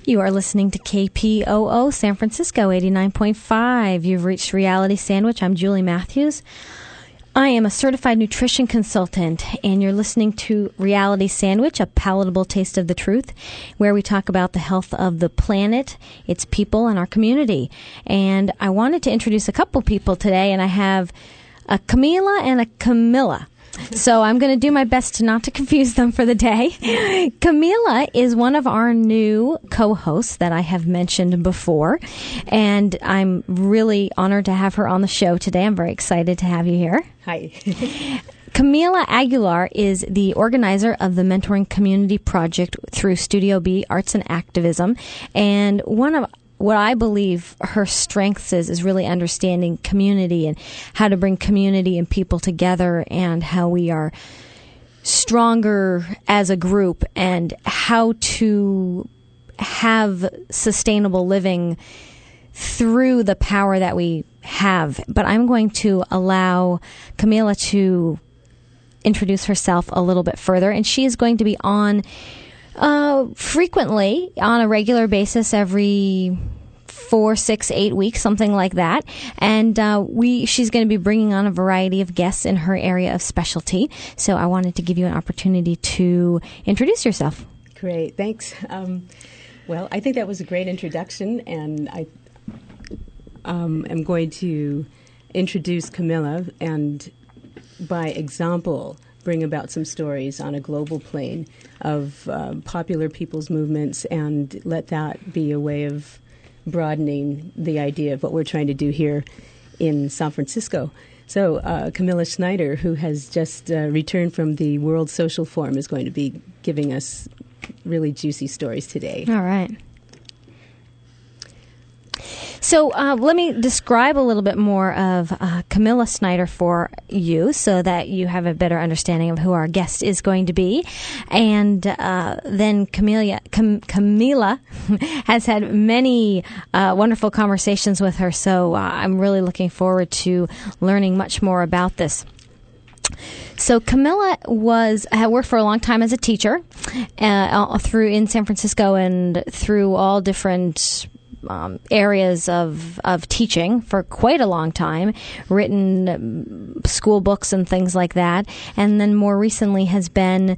You are listening to KPOO San Francisco 89.5. You've reached Reality Sandwich. I'm Julie Matthews. I am a certified nutrition consultant, and you're listening to Reality Sandwich, a palatable taste of the truth, where we talk about the health of the planet, its people, and our community. And I wanted to introduce a couple people today, and I have a Camila and a Camilla. So I'm going to do my best not to confuse them for the day. Camila is one of our new co-hosts that I have mentioned before, and I'm really honored to have her on the show today. I'm very excited to have you here. Hi. Camila Aguilar is the organizer of the Mentoring Community Project through Studio B Arts and Activism, and one of what I believe her strengths is really understanding community and how to bring community and people together and how we are stronger as a group and how to have sustainable living through the power that we have. But I'm going to allow Camila to introduce herself a little bit further, and she is going to be on frequently on a regular basis every 4, 6, 8 weeks, something like that. And she's going to be bringing on a variety of guests in her area of specialty. So I wanted to give you an opportunity to introduce yourself. Great. Thanks. Well, I think that was a great introduction, and I am going to introduce Camila and, by example, bring about some stories on a global plane of popular people's movements and let that be a way of broadening the idea of what we're trying to do here in San Francisco. So Camilla Schneider, who has just returned from the World Social Forum, is going to be giving us really juicy stories today. All right. So let me describe a little bit more of Camilla Schneider for you so that you have a better understanding of who our guest is going to be. And then Camila has had many wonderful conversations with her, so I'm really looking forward to learning much more about this. So Camilla had worked for a long time as a teacher through in San Francisco and through all different areas of teaching for quite a long time, written school books and things like that, and then more recently has been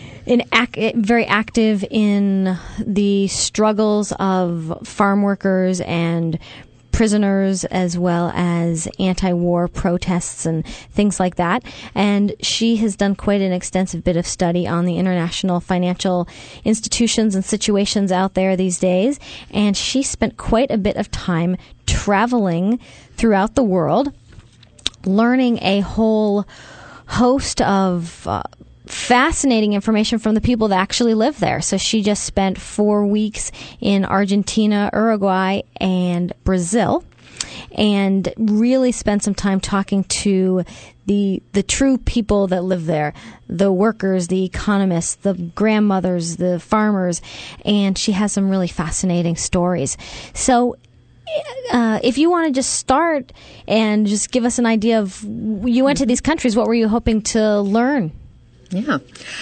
very active in the struggles of farm workers and prisoners, as well as anti-war protests and things like that. And she has done quite an extensive bit of study on the international financial institutions and situations out there these days. And she spent quite a bit of time traveling throughout the world, learning a whole host of fascinating information from the people that actually live there. So she just spent 4 weeks in Argentina, Uruguay, and Brazil, and really spent some time talking to the true people that live there, the workers, the economists, the grandmothers, the farmers, and she has some really fascinating stories. So if you want to just start and just give us an idea of, you went to these countries, what were you hoping to learn? Yeah.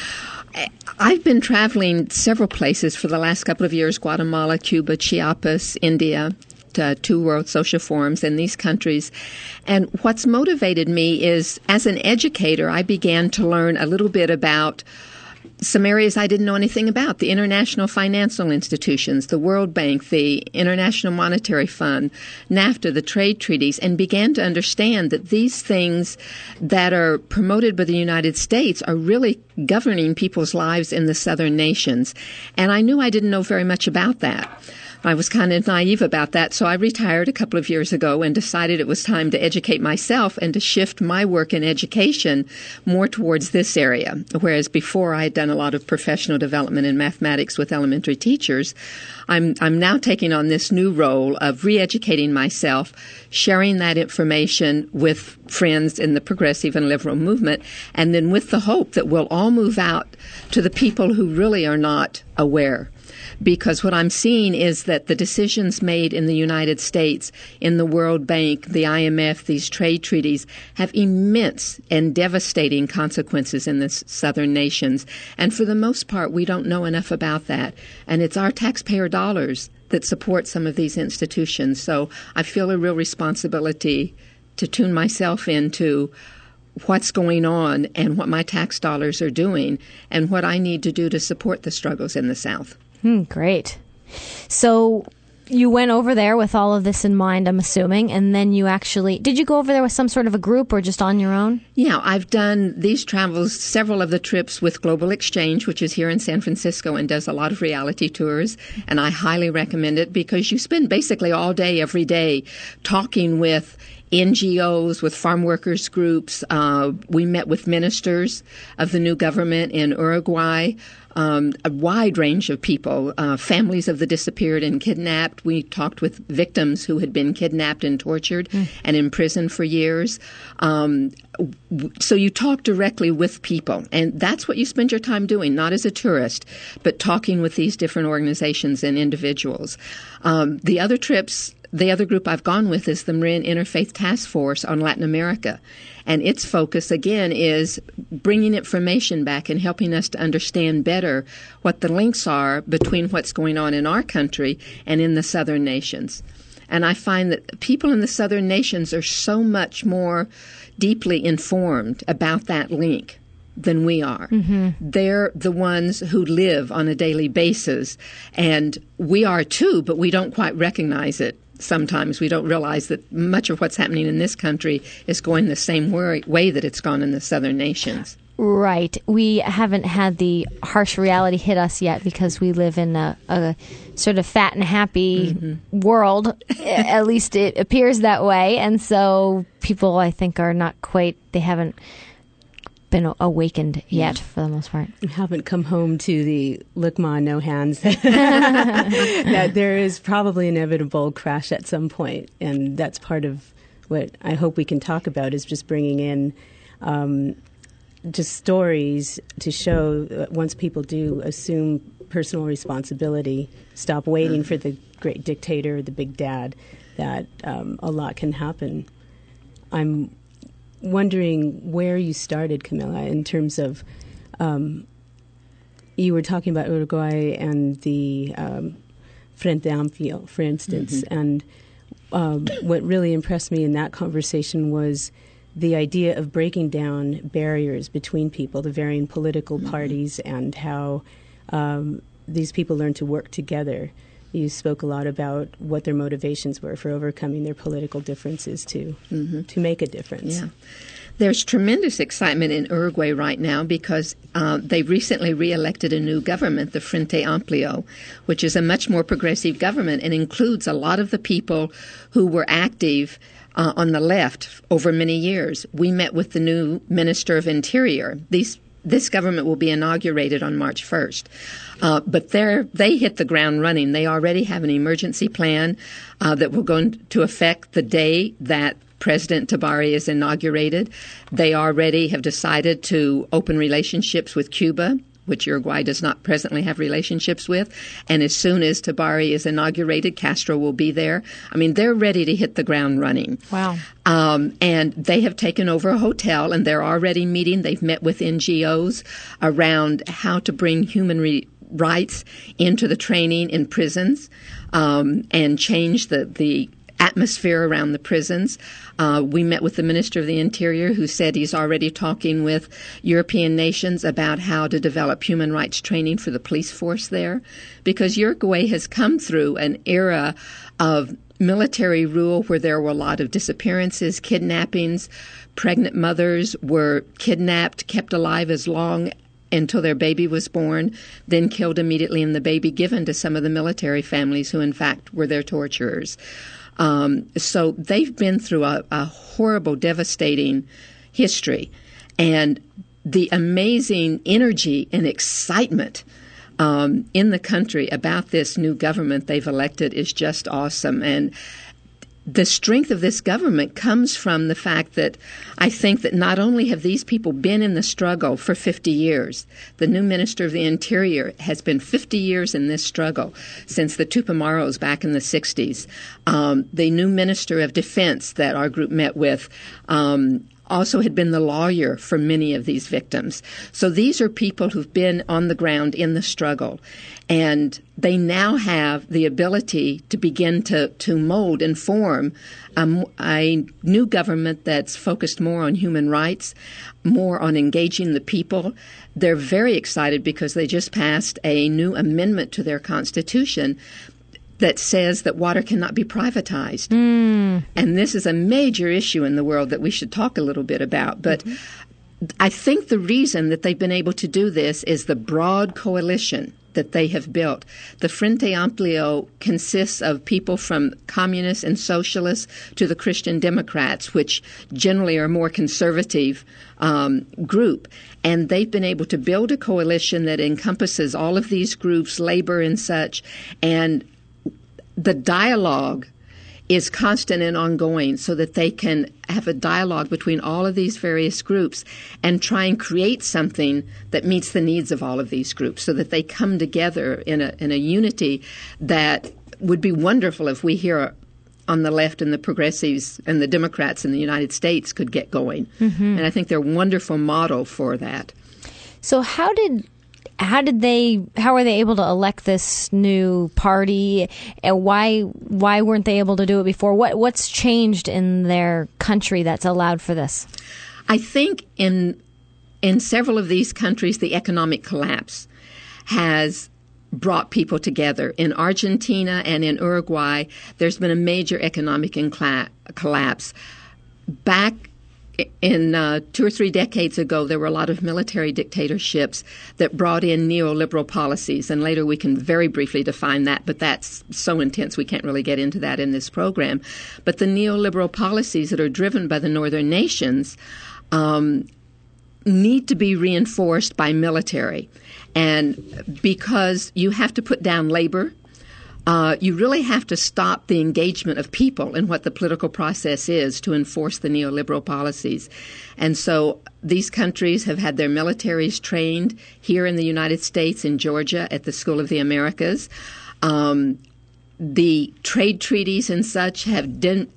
I've been traveling several places for the last couple of years: Guatemala, Cuba, Chiapas, India, to 2 World Social Forums in these countries. And what's motivated me is, as an educator, I began to learn a little bit about some areas I didn't know anything about: the international financial institutions, the World Bank, the International Monetary Fund, NAFTA, the trade treaties, and began to understand that these things that are promoted by the United States are really governing people's lives in the southern nations. And I knew I didn't know very much about that. I was kind of naive about that, so I retired a couple of years ago and decided it was time to educate myself and to shift my work in education more towards this area. Whereas before I had done a lot of professional development in mathematics with elementary teachers, I'm now taking on this new role of re-educating myself, sharing that information with friends in the progressive and liberal movement, and then with the hope that we'll all move out to the people who really are not aware. because what I'm seeing is that the decisions made in the United States, in the World Bank, the IMF, these trade treaties, have immense and devastating consequences in the southern nations. And for the most part, we don't know enough about that. And it's our taxpayer dollars that support some of these institutions. So I feel a real responsibility to tune myself into what's going on and what my tax dollars are doing and what I need to do to support the struggles in the South. Great. So you went over there with all of this in mind, I'm assuming, and then you actually, did you go over there with some sort of a group or just on your own? Yeah, I've done these travels, several of the trips with Global Exchange, which is here in San Francisco and does a lot of reality tours, and I highly recommend it because you spend basically all day, every day, talking with NGOs, with farm workers groups. We met with ministers of the new government in Uruguay, a wide range of people, families of the disappeared and kidnapped. We talked with victims who had been kidnapped and tortured and imprisoned for years. So you talk directly with people, and that's what you spend your time doing, not as a tourist, but talking with these different organizations and individuals. The other group I've gone with is the Marin Interfaith Task Force on Latin America. And its focus, again, is bringing information back and helping us to understand better what the links are between what's going on in our country and in the southern nations. And I find that people in the southern nations are so much more deeply informed about that link than we are. They're the ones who live on a daily basis. And we are too, but we don't quite recognize it. Sometimes we don't realize that much of what's happening in this country is going the same way that it's gone in the southern nations. Right. We haven't had the harsh reality hit us yet because we live in a sort of fat and happy world. At least it appears that way. And so people, I think, are not quite, they haven't been awakened yet for the most part. I haven't come home to the look ma, no hands. That there is probably inevitable crash at some point, and that's part of what I hope we can talk about is just bringing in just stories to show that once people do assume personal responsibility, stop waiting for the great dictator, the big dad, that a lot can happen. I'm wondering where you started, Camilla, in terms of you were talking about Uruguay and the Frente Amplio, for instance, and what really impressed me in that conversation was the idea of breaking down barriers between people, the varying political parties, and how these people learn to work together. You spoke a lot about what their motivations were for overcoming their political differences to make a difference. Yeah. There's tremendous excitement in Uruguay right now because they recently re-elected a new government, the Frente Amplio, which is a much more progressive government and includes a lot of the people who were active on the left over many years. We met with the new Minister of Interior. This government will be inaugurated on March 1st. But they hit the ground running. They already have an emergency plan that will go into effect the day that President Tabari is inaugurated. They already have decided to open relationships with Cuba, which Uruguay does not presently have relationships with. And as soon as Tabari is inaugurated, Castro will be there. I mean, they're ready to hit the ground running. Wow. And they have taken over a hotel, and they're already meeting. They've met with NGOs around how to bring human rights into the training in prisons and change the atmosphere around the prisons. We met with the Minister of the Interior, who said he's already talking with European nations about how to develop human rights training for the police force there, because Uruguay has come through an era of military rule where there were a lot of disappearances, kidnappings. Pregnant mothers were kidnapped, kept alive as long until their baby was born, then killed immediately, and the baby given to some of the military families who, in fact, were their torturers. So they've been through a horrible, devastating history. And the amazing energy and excitement in the country about this new government they've elected is just awesome. And the strength of this government comes from the fact that I think that not only have these people been in the struggle for 50 years, the new Minister of the Interior has been 50 years in this struggle since the Tupamaros back in the 60s. The new Minister of Defense that our group met with also had been the lawyer for many of these victims. So these are people who've been on the ground in the struggle. And they now have the ability to begin to mold and form a new government that's focused more on human rights, more on engaging the people. They're very excited because they just passed a new amendment to their constitution that says that water cannot be privatized. And this is a major issue in the world that we should talk a little bit about. But I think the reason that they've been able to do this is the broad coalition that they have built. The Frente Amplio consists of people from communists and socialists to the Christian Democrats, which generally are a more conservative group. And they've been able to build a coalition that encompasses all of these groups, labor and such, and the dialogue is constant and ongoing so that they can have a dialogue between all of these various groups and try and create something that meets the needs of all of these groups so that they come together in a unity that would be wonderful if we here on the left and the progressives and the Democrats in the United States could get going. And I think they're a wonderful model for that. So how were they able to elect this new party? Why weren't they able to do it before? What's changed in their country that's allowed for this? I think in several of these countries, the economic collapse has brought people together. In Argentina and in Uruguay, there's been a major economic collapse. Back in 2 or 3 decades ago, there were a lot of military dictatorships that brought in neoliberal policies, and later we can very briefly define that, but that's so intense we can't really get into that in this program. But the neoliberal policies that are driven by the northern nations need to be reinforced by military. And because you have to put down labor, you really have to stop the engagement of people in what the political process is to enforce the neoliberal policies. And so these countries have had their militaries trained here in the United States, in Georgia, at the School of the Americas. The trade treaties and such have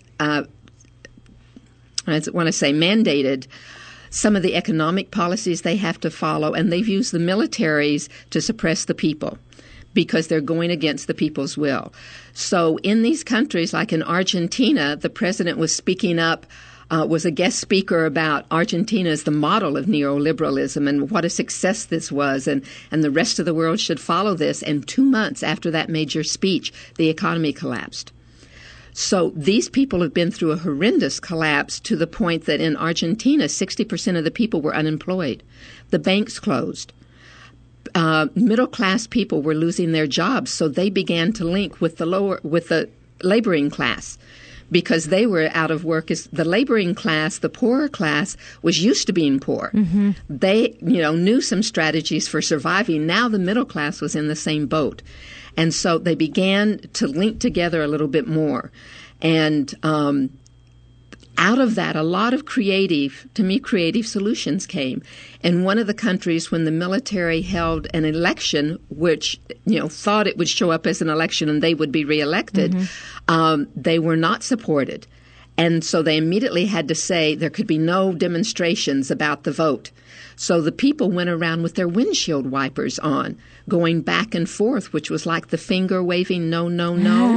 mandated some of the economic policies they have to follow, and they've used the militaries to suppress the people, because they're going against the people's will. So in these countries, like in Argentina, the president was speaking up, was a guest speaker about Argentina as the model of neoliberalism and what a success this was, and the rest of the world should follow this. And 2 months after that major speech, the economy collapsed. So these people have been through a horrendous collapse to the point that in Argentina, 60% of the people were unemployed. The banks closed. Middle-class people were losing their jobs, so they began to link with the laboring class, because they were out of work. As the laboring class, the poorer class, was used to being poor. They, knew some strategies for surviving. Now the middle class was in the same boat, and so they began to link together a little bit more, and out of that, a lot of creative solutions came. In one of the countries, when the military held an election, which, thought it would show up as an election and they would be reelected, they were not supported. And so they immediately had to say there could be no demonstrations about the vote. So the people went around with their windshield wipers on, going back and forth, which was like the finger waving, no, no,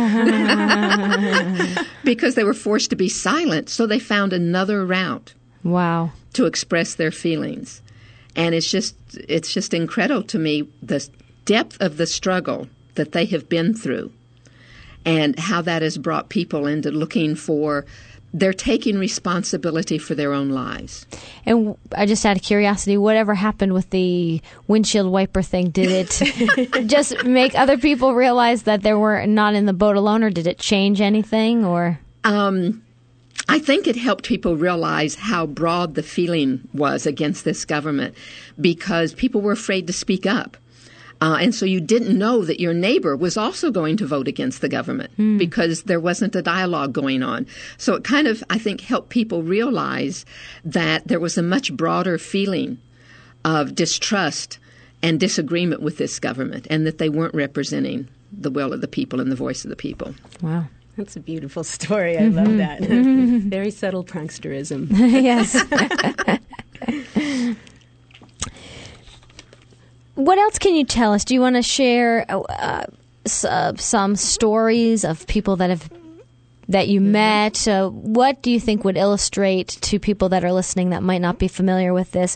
no, because they were forced to be silent. So they found another route. Wow. To express their feelings. And it's just incredible to me, the depth of the struggle that they have been through and how that has brought people into looking for, they're taking responsibility for their own lives. And just out of curiosity, whatever happened with the windshield wiper thing? Did it just make other people realize that they were not in the boat alone, or did it change anything? Or I think it helped people realize how broad the feeling was against this government, because people were afraid to speak up. And so you didn't know that your neighbor was also going to vote against the government because there wasn't a dialogue going on. So it kind of, I think, helped people realize that there was a much broader feeling of distrust and disagreement with this government, and that they weren't representing the will of the people and the voice of the people. Wow. That's a beautiful story. I love that. Very subtle pranksterism. Yes. What else can you tell us? Do you want to share some stories of people that you met? What do you think would illustrate to people that are listening that might not be familiar with this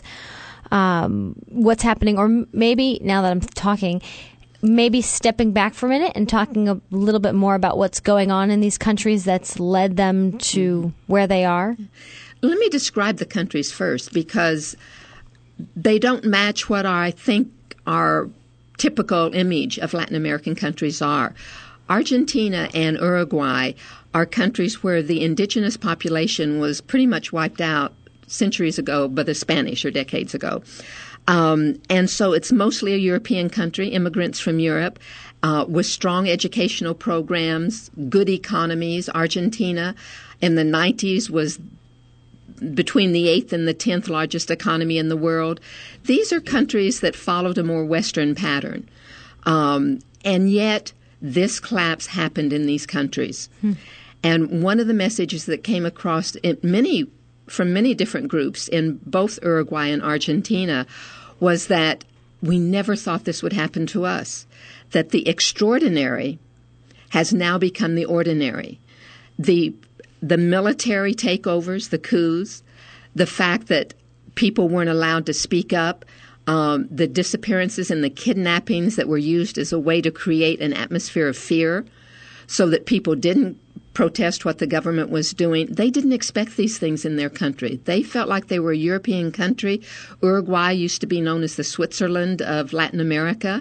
what's happening? Or maybe, now that I'm talking, maybe stepping back for a minute and talking a little bit more about what's going on in these countries that's led them to where they are? Let me describe the countries first, because they don't match what I think our typical image of Latin American countries are. Argentina and Uruguay are countries where the indigenous population was pretty much wiped out centuries ago by the Spanish, or decades ago. And so it's mostly a European country, immigrants from Europe, with strong educational programs, good economies. Argentina in the 90s was between the 8th and the 10th largest economy in the world. These are countries that followed a more Western pattern. And yet this collapse happened in these countries. And one of the messages that came across from many different groups in both Uruguay and Argentina was that we never thought this would happen to us, that the extraordinary has now become the ordinary. The military takeovers, the coups, the fact that people weren't allowed to speak up, the disappearances and the kidnappings that were used as a way to create an atmosphere of fear so that people didn't protest what the government was doing. They didn't expect these things in their country. They felt like they were a European country. Uruguay used to be known as the Switzerland of Latin America.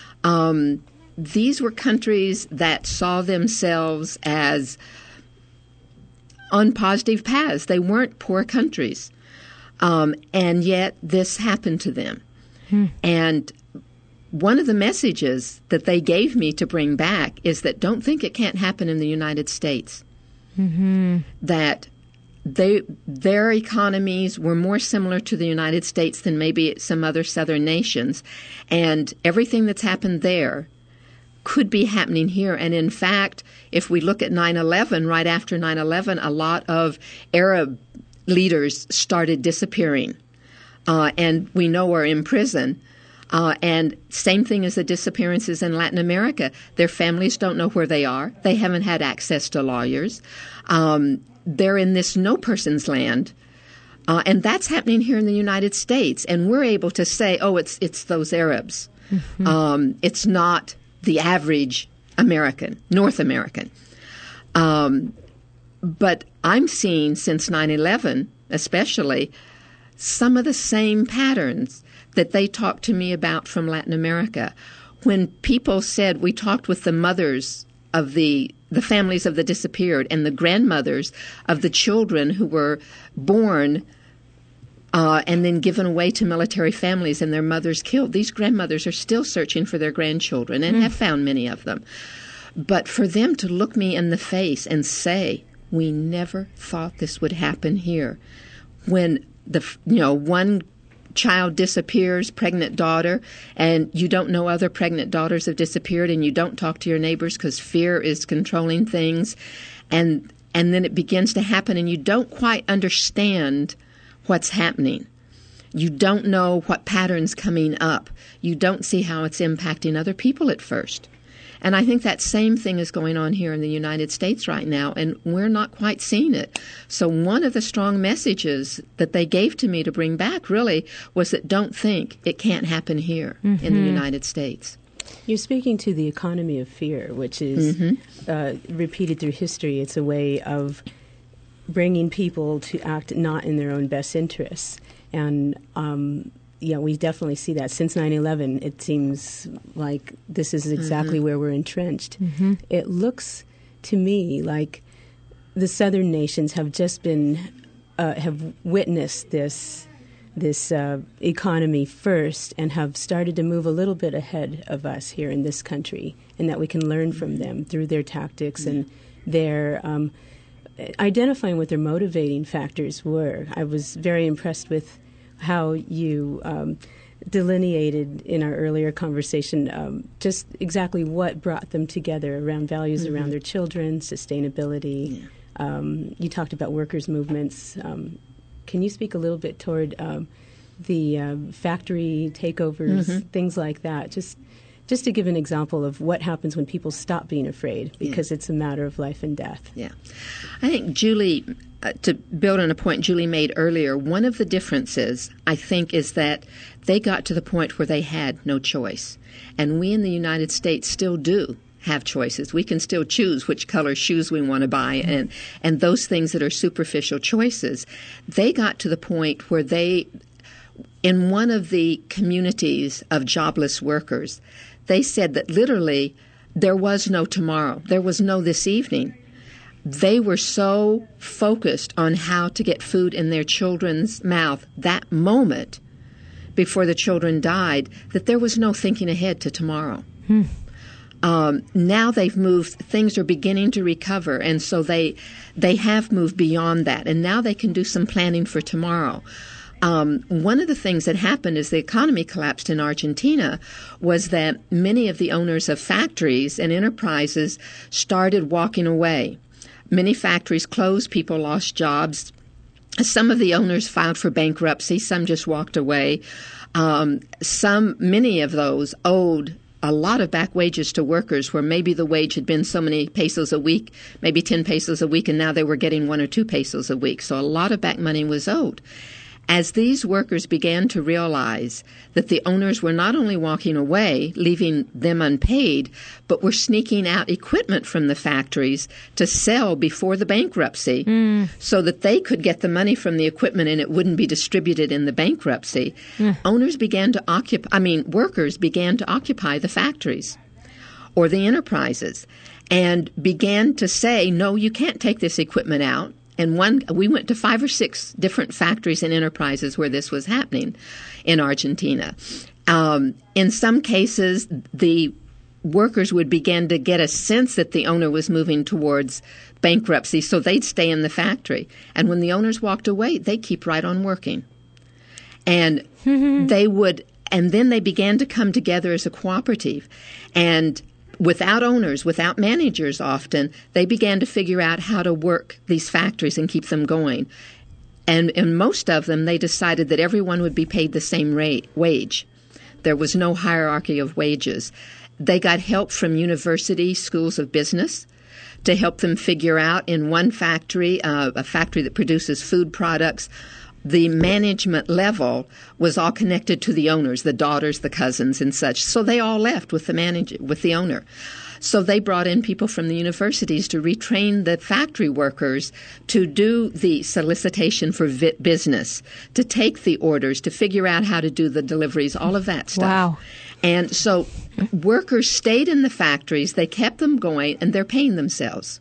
These were countries that saw themselves as on positive paths. They weren't poor countries. And yet this happened to them. And one of the messages that they gave me to bring back is that don't think it can't happen in the United States. That their economies were more similar to the United States than maybe some other southern nations. And everything that's happened there could be happening here. And in fact, if we look at 9/11, right after 9/11, a lot of Arab leaders started disappearing. And we know are in prison. And same thing as the disappearances in Latin America. Their families don't know where they are. They haven't had access to lawyers. They're in this no person's land. And that's happening here in the United States. And we're able to say, oh, it's those Arabs. It's not the average American, North American. But I'm seeing since 9/11, especially, some of the same patterns that they talked to me about from Latin America. When people said, we talked with the mothers of the families of the disappeared and the grandmothers of the children who were born and then given away to military families and their mothers killed. These grandmothers are still searching for their grandchildren and have found many of them. But for them to look me in the face and say, we never thought this would happen here. When one child disappears, pregnant daughter, and you don't know other pregnant daughters have disappeared, and you don't talk to your neighbors because fear is controlling things, and then it begins to happen, and you don't quite understand what's happening. You don't know what pattern's coming up. You don't see how it's impacting other people at first. And I think that same thing is going on here in the United States right now, and we're not quite seeing it. So one of the strong messages that they gave to me to bring back really was that don't think it can't happen here in the United States. You're speaking to the economy of fear, which is repeated through history. It's a way of bringing people to act not in their own best interests. And we definitely see that. Since 9/11, it seems like this is exactly where we're entrenched. It looks to me like the southern nations have just been, have witnessed this economy first and have started to move a little bit ahead of us here in this country, and that we can learn from them through their tactics and their identifying what their motivating factors were. I was very impressed with how you delineated in our earlier conversation just exactly what brought them together around values around their children, sustainability. You talked about workers' movements. Can you speak a little bit toward the factory takeovers, things like that? Just to give an example of what happens when people stop being afraid, because it's a matter of life and death. Yeah. I think Julie, to build on a point Julie made earlier, one of the differences, I think, is that they got to the point where they had no choice. And we in the United States still do have choices. We can still choose which color shoes we want to buy and those things that are superficial choices. They got to the point where in one of the communities of jobless workers, they said that literally there was no tomorrow. There was no this evening. They were so focused on how to get food in their children's mouth that moment before the children died that there was no thinking ahead to tomorrow. Now they've moved, things are beginning to recover, and so they have moved beyond that, and now they can do some planning for tomorrow. One of the things that happened as the economy collapsed in Argentina was that many of the owners of factories and enterprises started walking away. Many factories closed, people lost jobs. Some of the owners filed for bankruptcy, some just walked away. Many of those owed a lot of back wages to workers where maybe the wage had been so many pesos a week, maybe 10 pesos a week, and now they were getting 1 or 2 pesos a week. So a lot of back money was owed. As these workers began to realize that the owners were not only walking away, leaving them unpaid, but were sneaking out equipment from the factories to sell before the bankruptcy so that they could get the money from the equipment and it wouldn't be distributed in the bankruptcy, workers began to occupy the factories or the enterprises and began to say, no, you can't take this equipment out. And we went to 5 or 6 different factories and enterprises where this was happening in Argentina. In some cases, the workers would begin to get a sense that the owner was moving towards bankruptcy, so they'd stay in the factory. And when the owners walked away, they'd keep right on working. And then they began to come together as a cooperative. And without owners, without managers often, they began to figure out how to work these factories and keep them going. And in most of them, they decided that everyone would be paid the same wage. There was no hierarchy of wages. They got help from university schools of business to help them figure out in one factory, a factory that produces food products, the management level was all connected to the owners, the daughters, the cousins, and such. So they all left with the owner. So they brought in people from the universities to retrain the factory workers to do the solicitation for business, to take the orders, to figure out how to do the deliveries, all of that stuff. Wow. And so workers stayed in the factories, they kept them going, and they're paying themselves.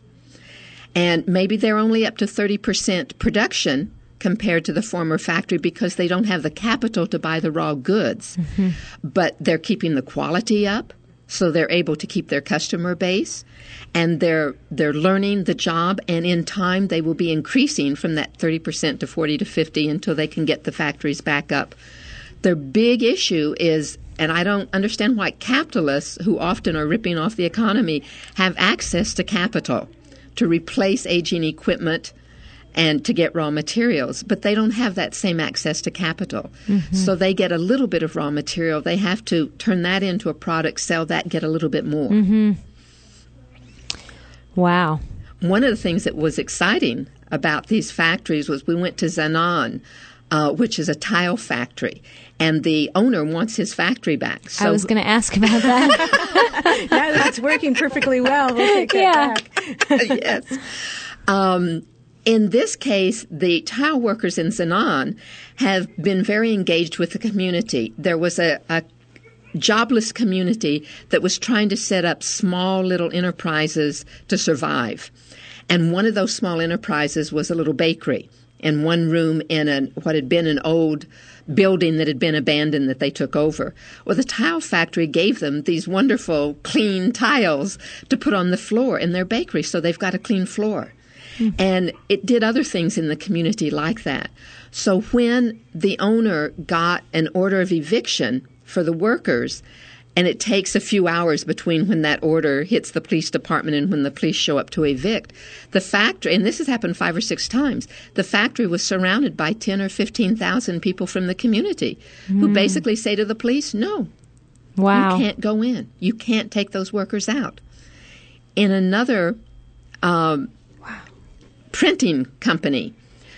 And maybe they're only up to 30% production compared to the former factory because they don't have the capital to buy the raw goods. But they're keeping the quality up, so they're able to keep their customer base, and they're learning the job, and in time they will be increasing from that 30% to 40 to 50 until they can get the factories back up. Their big issue is, and I don't understand why capitalists, who often are ripping off the economy, have access to capital to replace aging equipment and to get raw materials, but they don't have that same access to capital. So they get a little bit of raw material. They have to turn that into a product, sell that, get a little bit more. Wow. One of the things that was exciting about these factories was we went to Zanan, which is a tile factory, and the owner wants his factory back. So I was going to ask about that. Now that it's working perfectly well, we'll take that back. Yes. In this case, the tile workers in Zanan have been very engaged with the community. There was a jobless community that was trying to set up small little enterprises to survive. And one of those small enterprises was a little bakery. in one room in what had been an old building that had been abandoned that they took over. Well, the tile factory gave them these wonderful clean tiles to put on the floor in their bakery, so they've got a clean floor. And it did other things in the community like that. So when the owner got an order of eviction for the workers, and it takes a few hours between when that order hits the police department and when the police show up to evict, the factory, and this has happened 5 or 6 times, the factory was surrounded by 10 or 15,000 people from the community who basically say to the police, no, Wow. you can't go in. You can't take those workers out. In another printing company,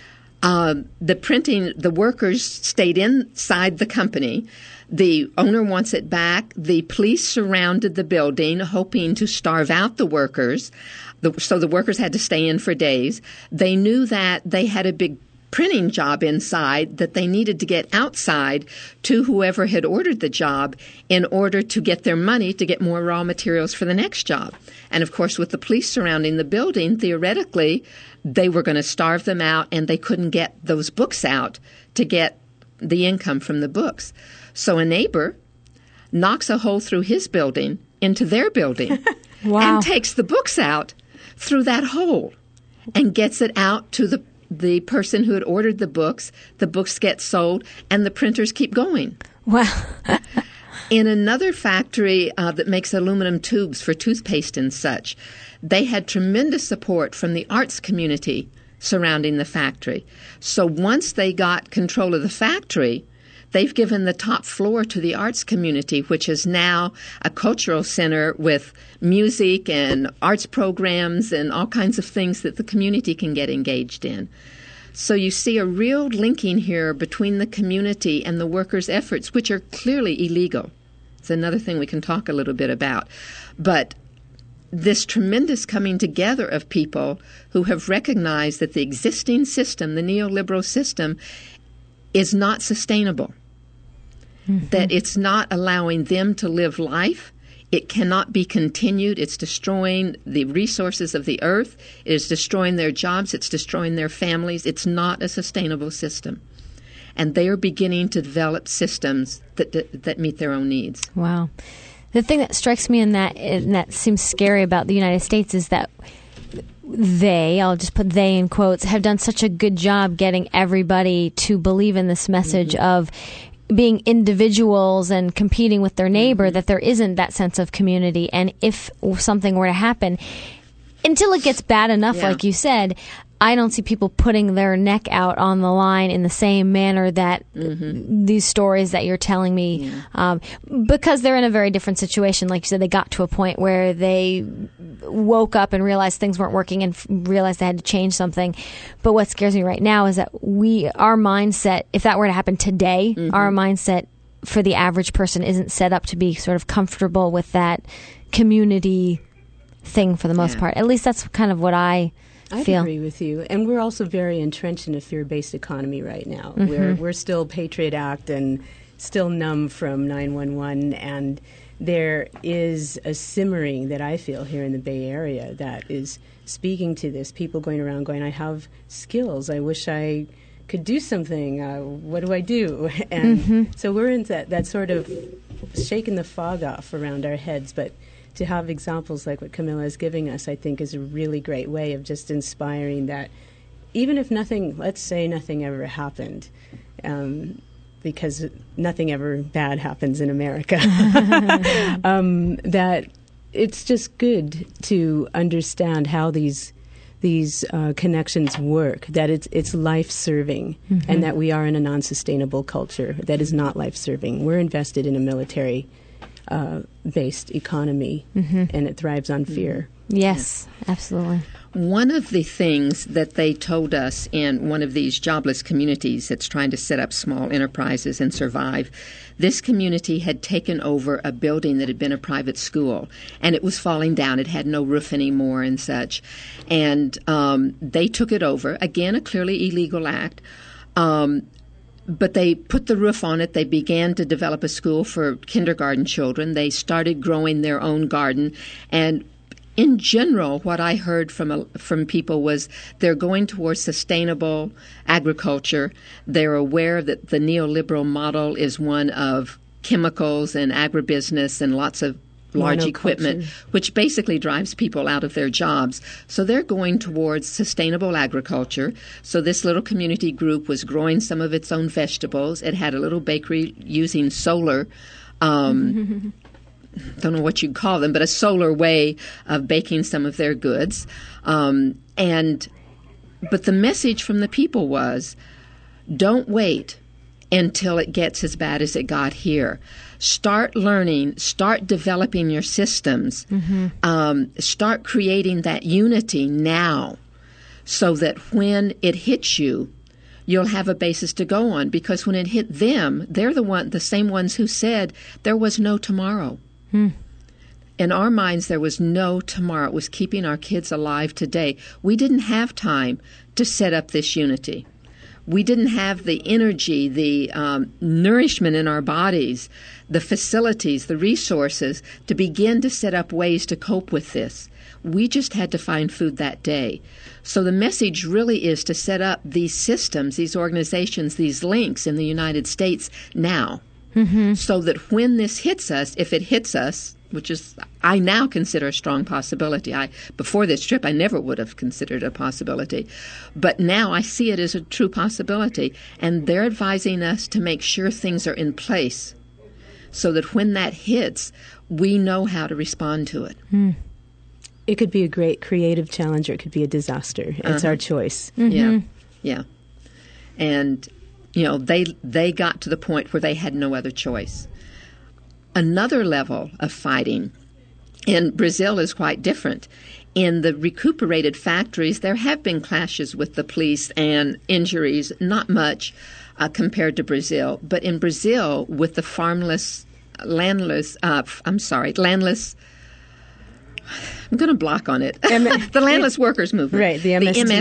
the workers stayed inside the company. The owner wants it back. The police surrounded the building, hoping to starve out the workers. So the workers had to stay in for days. They knew that they had a big printing job inside that they needed to get outside to whoever had ordered the job in order to get their money to get more raw materials for the next job. And of course, with the police surrounding the building, theoretically, they were going to starve them out and they couldn't get those books out to get the income from the books. So a neighbor knocks a hole through his building into their building Wow. and takes the books out through that hole and gets it out to the person who had ordered the books get sold, and the printers keep going. Wow. In another factory that makes aluminum tubes for toothpaste and such, they had tremendous support from the arts community surrounding the factory. So once they got control of the factory, they've given the top floor to the arts community, which is now a cultural center with music and arts programs and all kinds of things that the community can get engaged in. So you see a real linking here between the community and the workers' efforts, which are clearly illegal. It's another thing we can talk a little bit about. But this tremendous coming together of people who have recognized that the existing system, the neoliberal system, is not sustainable, that it's not allowing them to live life. It cannot be continued. It's destroying the resources of the earth. It is destroying their jobs. It's destroying their families. It's not a sustainable system. And they are beginning to develop systems that meet their own needs. Wow. The thing that strikes me in that seems scary about the United States is that I'll just put they in quotes, have done such a good job getting everybody to believe in this message of being individuals and competing with their neighbor, that there isn't that sense of community. And if something were to happen, until it gets bad enough, like you said, I don't see people putting their neck out on the line in the same manner that these stories that you're telling me, because they're in a very different situation. Like you said, they got to a point where they woke up and realized things weren't working and realized they had to change something. But what scares me right now is that our mindset, if that were to happen today, our mindset for the average person isn't set up to be sort of comfortable with that community thing for the most part. At least that's kind of what I'd agree with you. And we're also very entrenched in a fear-based economy right now. We're still Patriot Act and still numb from 9/11, and there is a simmering that I feel here in the Bay Area that is speaking to this. People going around going, I have skills. I wish I could do something. What do I do? And so we're in that sort of shaking the fog off around our heads. But to have examples like what Camilla is giving us, I think, is a really great way of just inspiring that even if let's say nothing ever happened, because nothing ever bad happens in America, that it's just good to understand how these connections work, that it's life-serving, and that we are in a non-sustainable culture that is not life-serving. We're invested in a military based economy, and it thrives on fear. Yes, absolutely. One of the things that they told us in one of these jobless communities that's trying to set up small enterprises and survive, this community had taken over a building that had been a private school, and it was falling down. It had no roof anymore and such. And they took it over. Again, a clearly illegal act. But they put the roof on it. They began to develop a school for kindergarten children. They started growing their own garden. And in general, what I heard from people was they're going towards sustainable agriculture. They're aware that the neoliberal model is one of chemicals and agribusiness and lots of large equipment, which basically drives people out of their jobs. So they're going towards sustainable agriculture. So this little community group was growing some of its own vegetables. It had a little bakery using solar don't know what you'd call them, but a solar way of baking some of their goods. But the message from the people was, don't wait until it gets as bad as it got here. Start learning, start developing your systems, start creating that unity now so that when it hits you, you'll have a basis to go on. Because when it hit them, they're the same ones who said there was no tomorrow. In our minds, there was no tomorrow. It was keeping our kids alive today. We didn't have time to set up this unity. We didn't have the energy, the nourishment in our bodies, the facilities, the resources to begin to set up ways to cope with this. We just had to find food that day. So the message really is to set up these systems, these organizations, these links in the United States now. So that when this hits us, if it hits us, which is I now consider a strong possibility. Before this trip, I never would have considered a possibility. But now I see it as a true possibility. And they're advising us to make sure things are in place so that when that hits, we know how to respond to it. It could be a great creative challenge or it could be a disaster. It's our choice. Yeah. And they got to the point where they had no other choice. Another level of fighting in Brazil is quite different. In the recuperated factories, there have been clashes with the police and injuries, not much compared to Brazil. But in Brazil, with the landless, I'm going to block on it. The Landless Workers Movement. Right, the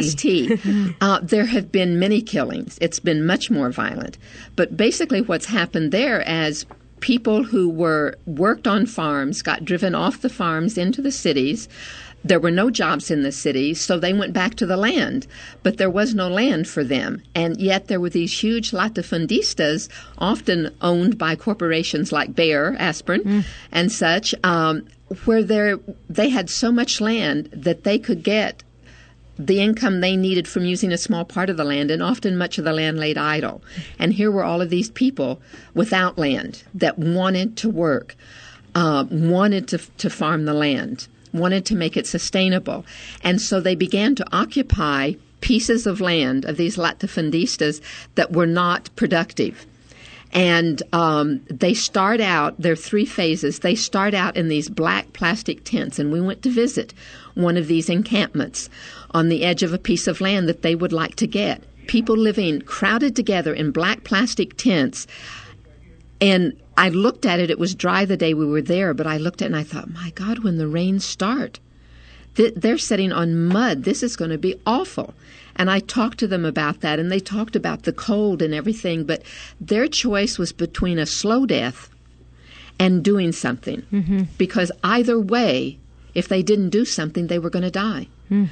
MST. There have been many killings. It's been much more violent. But basically what's happened there, as people who worked on farms got driven off the farms into the cities, there were no jobs in the cities, so they went back to the land. But there was no land for them. And yet there were these huge latifundistas, often owned by corporations like Bayer, Aspirin, and such, where they had so much land that they could get the income they needed from using a small part of the land, and often much of the land laid idle. And here were all of these people without land that wanted to work, wanted to farm the land, wanted to make it sustainable. And so they began to occupy pieces of land of these latifundistas that were not productive. And they start out, there are 3 phases. They start out in these black plastic tents, and we went to visit one of these encampments on the edge of a piece of land that they would like to get. People living crowded together in black plastic tents. And I looked at it. It was dry the day we were there, but I looked at it and I thought, my God, when the rains start, they're sitting on mud. This is going to be awful. And I talked to them about that, and they talked about the cold and everything, but their choice was between a slow death and doing something. Because either way, if they didn't do something, they were going to die.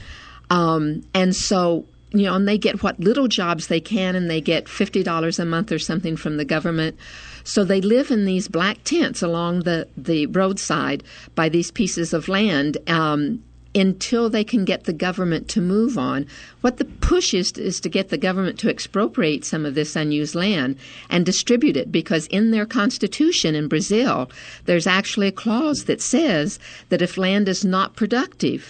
And so, and they get what little jobs they can, and they get $50 a month or something from the government. So they live in these black tents along the roadside by these pieces of land, until they can get the government to move on. What the push is to get the government to expropriate some of this unused land and distribute it, because in their constitution in Brazil, there's actually a clause that says that if land is not productive,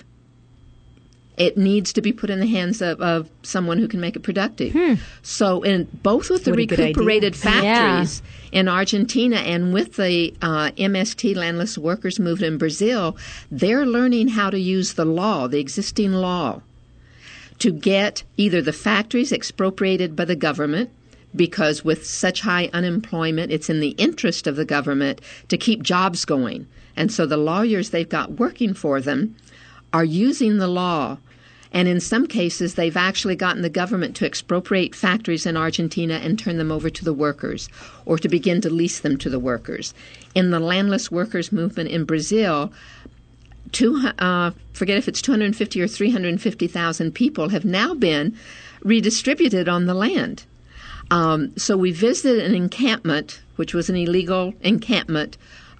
it needs to be put in the hands of someone who can make it productive. So in both with the recuperated factories in Argentina and with the MST, Landless Workers Movement in Brazil, they're learning how to use the law, the existing law, to get either the factories expropriated by the government, because with such high unemployment, it's in the interest of the government to keep jobs going. And so the lawyers they've got working for them are using the law, and in some cases they've actually gotten the government to expropriate factories in Argentina and turn them over to the workers, or to begin to lease them to the workers. In the Landless Workers Movement in Brazil, forget if it's 250 or 350,000 people have now been redistributed on the land. So we visited an encampment, which was an illegal encampment.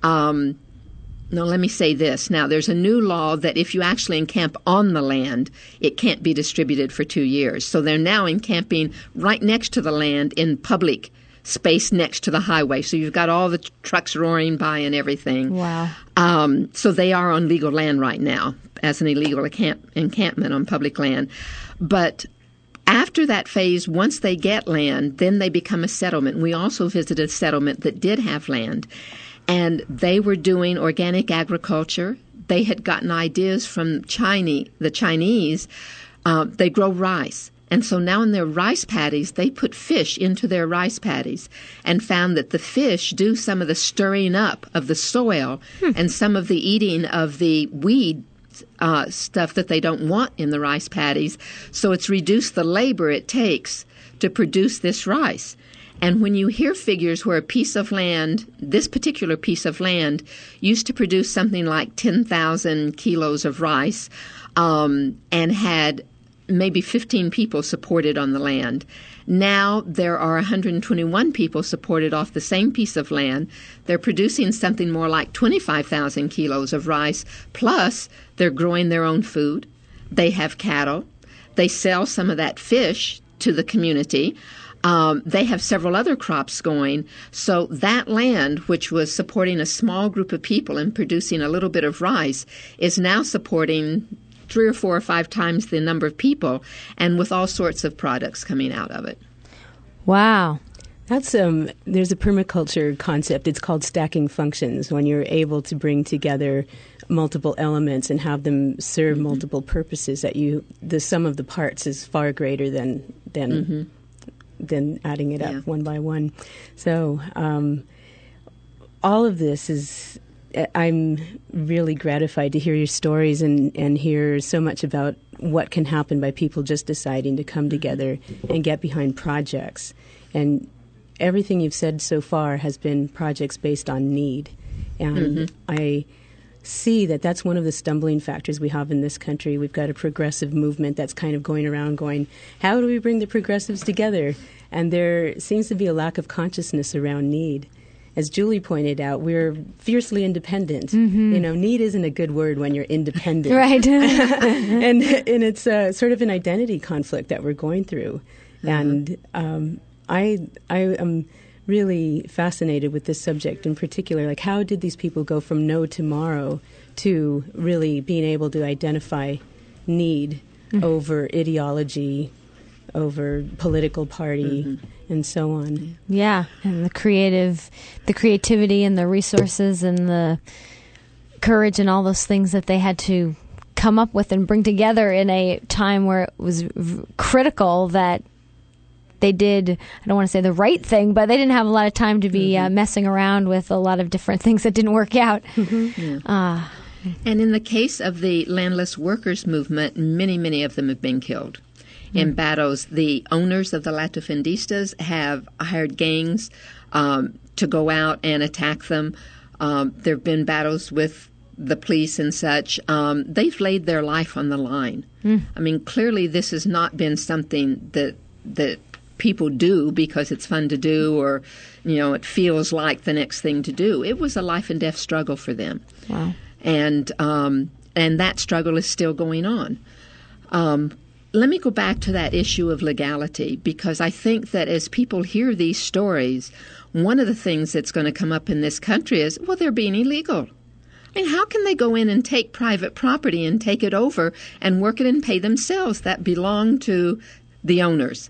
No, let me say this. Now, there's a new law that if you actually encamp on the land, it can't be distributed for 2 years. So they're now encamping right next to the land in public space next to the highway. So you've got all the trucks roaring by and everything. Wow. So they are on legal land right now as an illegal encampment on public land. But after that phase, once they get land, then they become a settlement. We also visited a settlement that did have land. And they were doing organic agriculture. They had gotten ideas from the Chinese. They grow rice. And so now in their rice paddies, they put fish into their rice paddies and found that the fish do some of the stirring up of the soil and some of the eating of the weed stuff that they don't want in the rice paddies. So it's reduced the labor it takes to produce this rice. And when you hear figures where a piece of land, this particular piece of land, used to produce something like 10,000 kilos of rice and had maybe 15 people supported on the land. Now there are 121 people supported off the same piece of land. They're producing something more like 25,000 kilos of rice, plus they're growing their own food. They have cattle. They sell some of that fish to the community. They have several other crops going. So that land, which was supporting a small group of people and producing a little bit of rice, is now supporting 3 or 4 or 5 times the number of people, and with all sorts of products coming out of it. Wow. That's there's a permaculture concept. It's called stacking functions, when you're able to bring together multiple elements and have them serve multiple purposes. That the sum of the parts is far greater than adding it up one by one. So all of this is. I'm really gratified to hear your stories and hear so much about what can happen by people just deciding to come together and get behind projects. And everything you've said so far has been projects based on need. And I see that that's one of the stumbling factors we have in this country. We've got a progressive movement that's kind of going around going, how do we bring the progressives together? And there seems to be a lack of consciousness around need. As Julie pointed out, we're fiercely independent. You know, need isn't a good word when you're independent. Right. and it's sort of an identity conflict that we're going through. And I am really fascinated with this subject in particular. Like, how did these people go from no tomorrow to really being able to identify need over ideology, over political party, and so on. Yeah, and the creativity and the resources and the courage and all those things that they had to come up with and bring together in a time where it was critical that they did, I don't want to say the right thing, but they didn't have a lot of time to be messing around with a lot of different things that didn't work out. And in the case of the landless workers movement, many of them have been killed. In battles, the owners of the latifundistas have hired gangs to go out and attack them. There have been battles with the police and such. They've laid their life on the line. I mean, clearly this has not been something that people do because it's fun to do or, you know, it feels like the next thing to do. It was a life and death struggle for them. Wow. And that struggle is still going on. Let me go back to that issue of legality, because I think that as people hear these stories, one of the things that's going to come up in this country is, well, they're being illegal. I mean, how can they go in and take private property and take it over and work it and pay themselves that belong to the owners?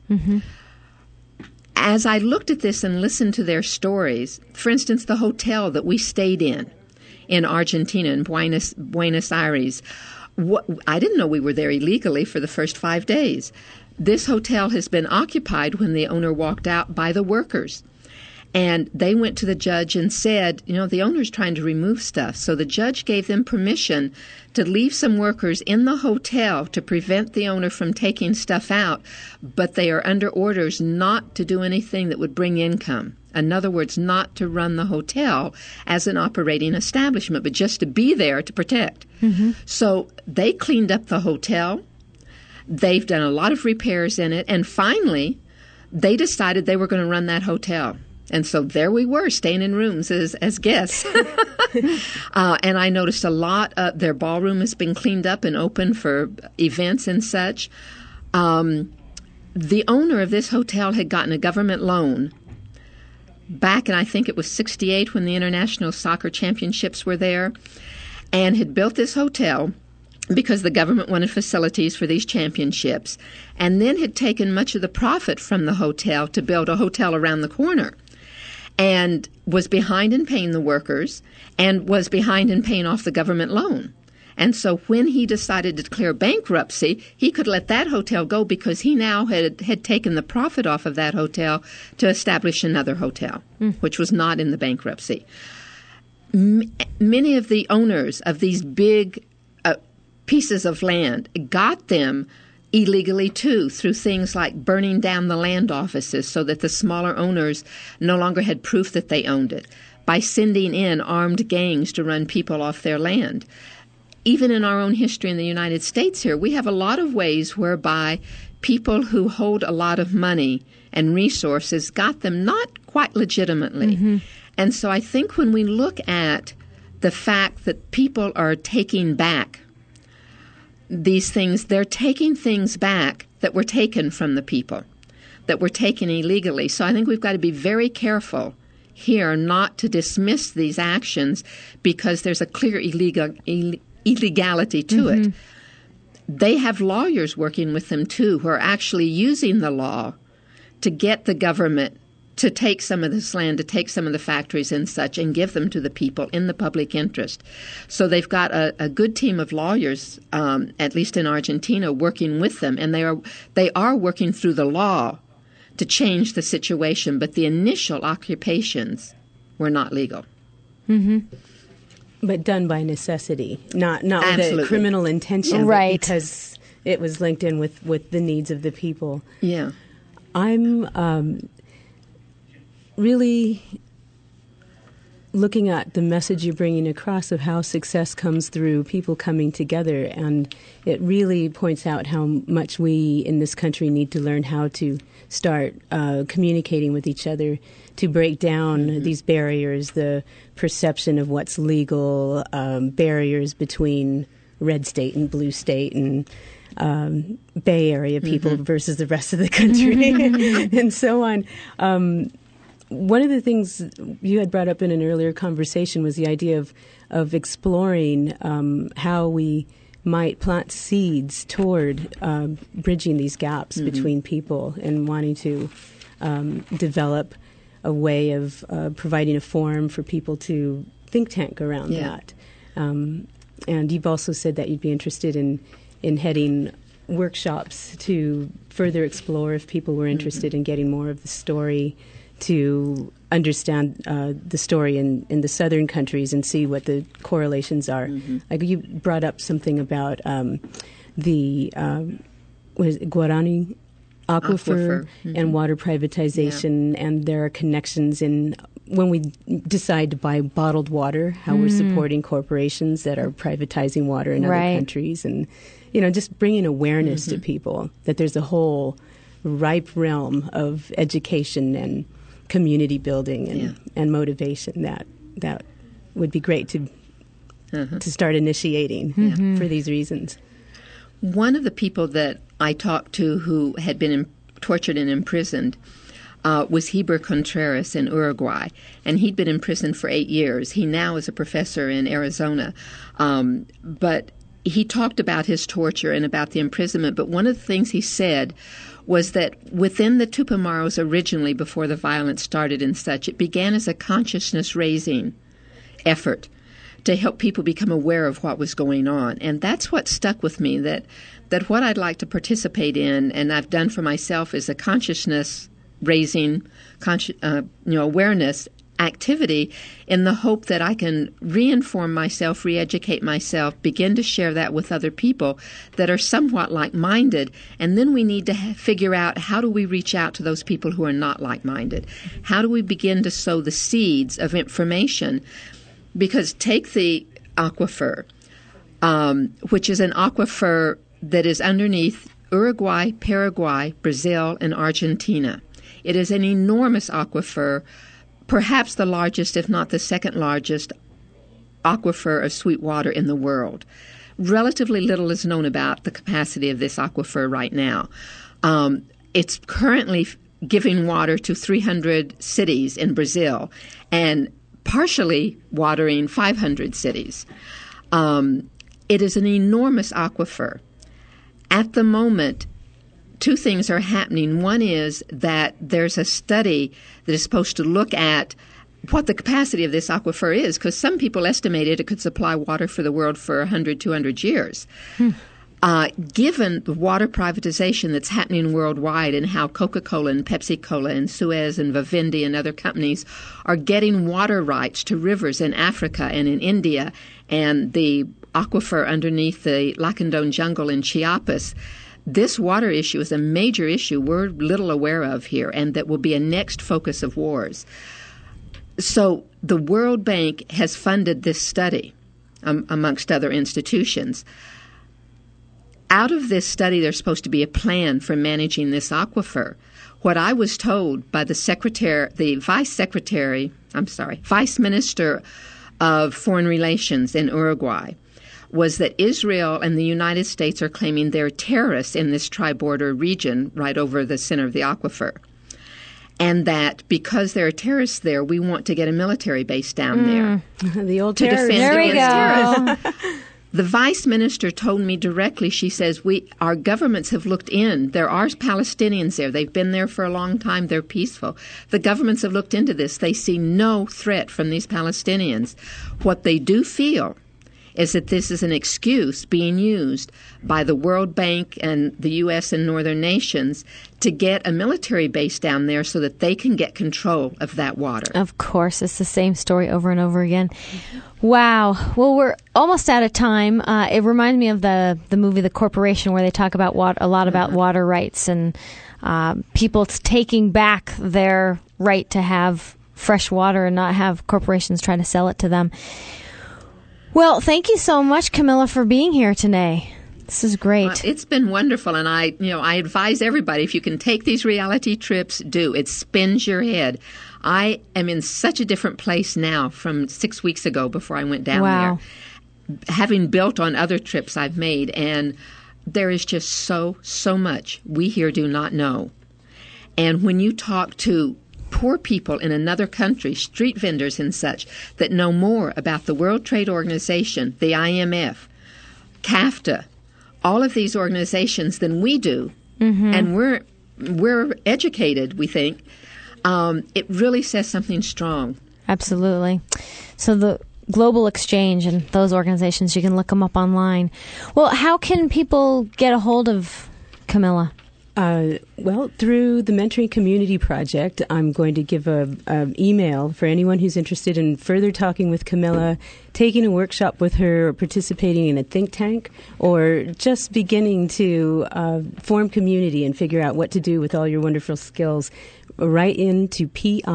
As I looked at this and listened to their stories, for instance, the hotel that we stayed in Argentina, in Buenos Aires, I didn't know we were there illegally for the first 5 days. This hotel has been occupied when the owner walked out by the workers. And they went to the judge and said, you know, the owner's trying to remove stuff. So the judge gave them permission to leave some workers in the hotel to prevent the owner from taking stuff out. But they are under orders not to do anything that would bring income In other words, not to run the hotel as an operating establishment, but just to be there to protect. So they cleaned up the hotel. They've done a lot of repairs in it. And finally, they decided they were going to run that hotel. And so there we were, staying in rooms as guests. And I noticed a lot. Their ballroom has been cleaned up and open for events and such. The owner of this hotel had gotten a government loan back in, I think it was 1968 when the International Soccer Championships were there, and had built this hotel because the government wanted facilities for these championships, and then had taken much of the profit from the hotel to build a hotel around the corner, and was behind in paying the workers and was behind in paying off the government loan. And so when he decided to declare bankruptcy, he could let that hotel go because he now had taken the profit off of that hotel to establish another hotel, which was not in the bankruptcy. Many of the owners of these big pieces of land got them illegally too, through things like burning down the land offices so that the smaller owners no longer had proof that they owned it, by sending in armed gangs to run people off their land. Even in our own history in the United States here, we have a lot of ways whereby people who hold a lot of money and resources got them not quite legitimately. And so I think when we look at the fact that people are taking back these things, they're taking things back that were taken from the people, that were taken illegally. So I think we've got to be very careful here not to dismiss these actions because there's a clear illegality to it. They have lawyers working with them too who are actually using the law to get the government to take some of this land, to take some of the factories and such, and give them to the people in the public interest. So they've got a good team of lawyers, at least in Argentina, working with them, and they are working through the law to change the situation. But the initial occupations were not legal. But done by necessity, not with Absolutely. a criminal intention, Right. but because it was linked in with the needs of the people. Yeah. I'm really looking at the message you're bringing across of how success comes through people coming together, and it really points out how much we in this country need to learn how to start communicating with each other to break down these barriers, the perception of what's legal, barriers between red state and blue state, and Bay Area people versus the rest of the country, and so on. One of the things you had brought up in an earlier conversation was the idea of exploring how we might plant seeds toward bridging these gaps between people and wanting to develop a way of providing a forum for people to think tank around that. And you've also said that you'd be interested in heading workshops to further explore if people were interested in getting more of the story, to understand the story in the southern countries and see what the correlations are. Like you brought up something about the Guarani aquifer and water privatization, and there are connections in when we decide to buy bottled water, how we're supporting corporations that are privatizing water in other countries, and just bringing awareness to people that there's a whole ripe realm of education and community building and motivation that would be great to start initiating for these reasons. One of the people that I talked to who had been tortured and imprisoned was Heber Contreras in Uruguay, and he'd been imprisoned for 8 years. He now is a professor in Arizona, but he talked about his torture and about the imprisonment, but one of the things he said was that within the Tupamaros originally, before the violence started and such, it began as a consciousness-raising effort to help people become aware of what was going on. And that's what stuck with me, that what I'd like to participate in, and I've done for myself, is a consciousness-raising, awareness activity in the hope that I can re-inform myself, re-educate myself, begin to share that with other people that are somewhat like-minded. And then we need to figure out, how do we reach out to those people who are not like-minded? How do we begin to sow the seeds of information? Because take the aquifer, which is an aquifer that is underneath Uruguay, Paraguay, Brazil, and Argentina. It is an enormous aquifer, perhaps the largest, if not the second largest, aquifer of sweet water in the world. Relatively little is known about the capacity of this aquifer right now. It's currently giving water to 300 cities in Brazil and partially watering 500 cities. It is an enormous aquifer. At the moment, two things are happening. One is that there's a study that is supposed to look at what the capacity of this aquifer is, because some people estimated it could supply water for the world for 100, 200 years. Given the water privatization that's happening worldwide and how Coca-Cola and Pepsi-Cola and Suez and Vivendi and other companies are getting water rights to rivers in Africa and in India and the aquifer underneath the Lacandon jungle in Chiapas, this water issue is a major issue we're little aware of here, and that will be a next focus of wars. So the World Bank has funded this study, amongst other institutions. Out of this study, there's supposed to be a plan for managing this aquifer. What I was told by the Vice Minister of Foreign Relations in Uruguay, was that Israel and the United States are claiming they're terrorists in this tri-border region right over the center of the aquifer. And that because there are terrorists there, we want to get a military base down there. The old to terrorists. defend There we against go. terrorists. The vice minister told me directly, she says, our governments have looked in. There are Palestinians there. They've been there for a long time. They're peaceful. The governments have looked into this. They see no threat from these Palestinians. What they do feel is that this is an excuse being used by the World Bank and the U.S. and northern nations to get a military base down there so that they can get control of that water. Of course, it's the same story over and over again. Wow. Well, we're almost out of time. It reminds me of the movie The Corporation, where they talk about a lot about water rights and people taking back their right to have fresh water and not have corporations try to sell it to them. Well, thank you so much, Camilla, for being here today. This is great. It's been wonderful, and I advise everybody, if you can take these reality trips, do. It spins your head. I am in such a different place now from 6 weeks ago before I went down there, having built on other trips I've made, and there is just so much we here do not know. And when you talk to poor people in another country, street vendors and such, that know more about the World Trade Organization, the IMF, CAFTA, all of these organizations than we do, and we're educated, we think, it really says something strong. Absolutely. So the Global Exchange and those organizations, you can look them up online. Well, how can people get a hold of Camilla? Well, through the Mentoring Community Project, I'm going to give an email for anyone who's interested in further talking with Camilla, taking a workshop with her, or participating in a think tank, or just beginning to form community and figure out what to do with all your wonderful skills. Write into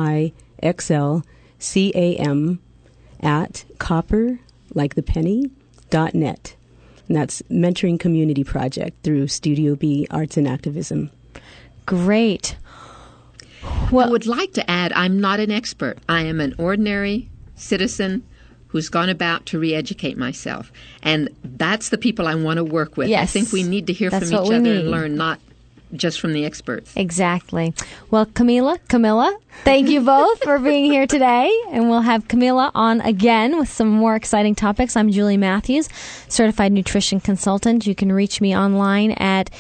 PIXLCAM at copper, like the penny, .net. And that's Mentoring Community Project through Studio B Arts and Activism. Great. Well, I would like to add, I'm not an expert. I am an ordinary citizen who's gone about to re-educate myself. And that's the people I want to work with. Yes. I think we need to hear from each other and learn, not just from the experts. Exactly. Well, Camilla, thank you both for being here today. And we'll have Camilla on again with some more exciting topics. I'm Julie Matthews, certified nutrition consultant. You can reach me online at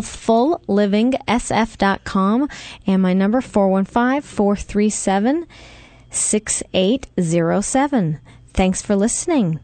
healthfullivingsf.com, and my number 415-437-6807. Thanks for listening.